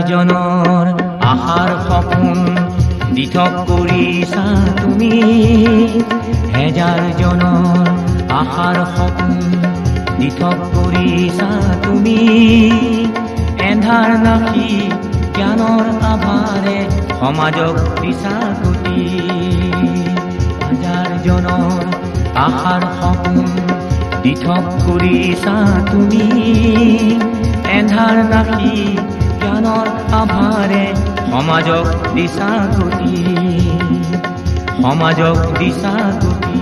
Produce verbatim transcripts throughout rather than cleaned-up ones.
জনৰ আশাৰ সপোন দিঠক কৰিছা তুমি, হেজাৰ জনৰ আশাৰ সপোন দিঠক কৰিছা তুমি। এন্ধাৰ নাশি জ্ঞানৰ আভাৰে সমাজক দিছা গতি, হাজাৰ জনৰ আশাৰ সপোন দিঠক কৰিছা তুমি। এন্ধাৰ নাশি জ্ঞানৰ আভাৰে সমাজক দিছা গতি, সমাজক দিছা গতি।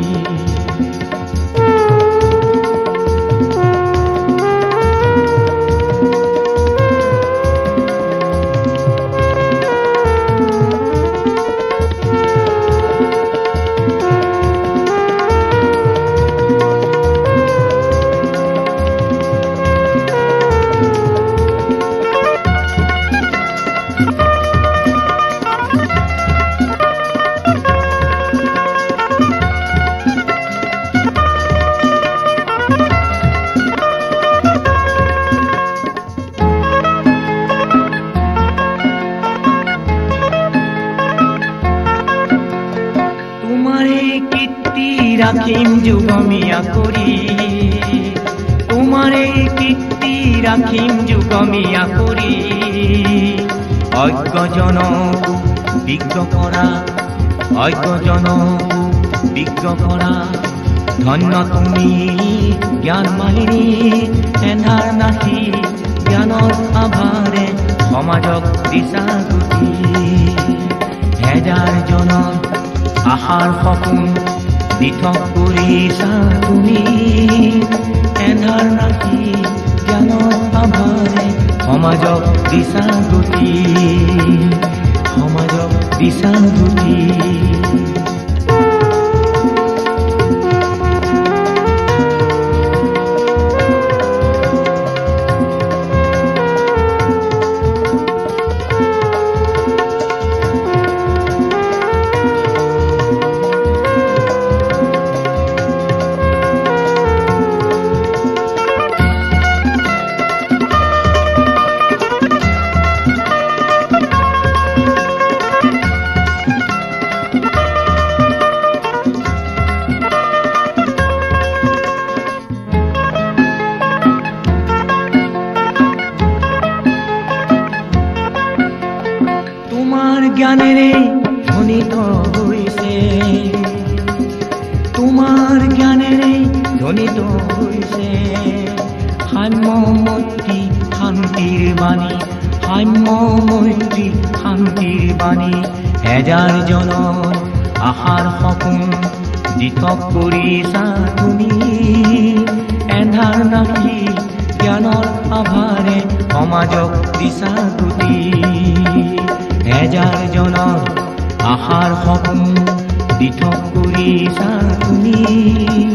রাখিম যুগমিয়া করি, তোমারে কীর্তি রাখিম যুগমিয়া করি। অজ্ঞজনক বিজ্ঞ কৰা, অজ্ঞজনক বিজ্ঞ কৰা। ধন্য তুমি জ্ঞান মালিনী, এন্ধাৰ নাশি জ্ঞানৰ আভাৰে সমাজক দিছা গতি। হেজাৰ জনৰ আশাৰ সপোন দিঠক কৰিছা তুমি, এন্ধাৰ নাশি জ্ঞানৰ আভাৰে সমাজক দিছা গতি, সমাজক দিছা গতি। জ্ঞানেৰে ধ্বনিত হৈছে, তোমাৰ জ্ঞানেৰে ধ্বনিত হৈছে। সাম্য মৈত্ৰী শান্তিৰ বাণী, সাম্য মৈত্ৰী শান্তিৰ বাণী। হেজাৰ জনৰ আশাৰ সপোন দিঠক কৰিছা তুমি, এন্ধাৰ নাশি জ্ঞানৰ আভাৰে সমাজক দিছা গতি। হেজাৰ জনৰ আশাৰ সপোন দিঠক কৰিছা তুমি।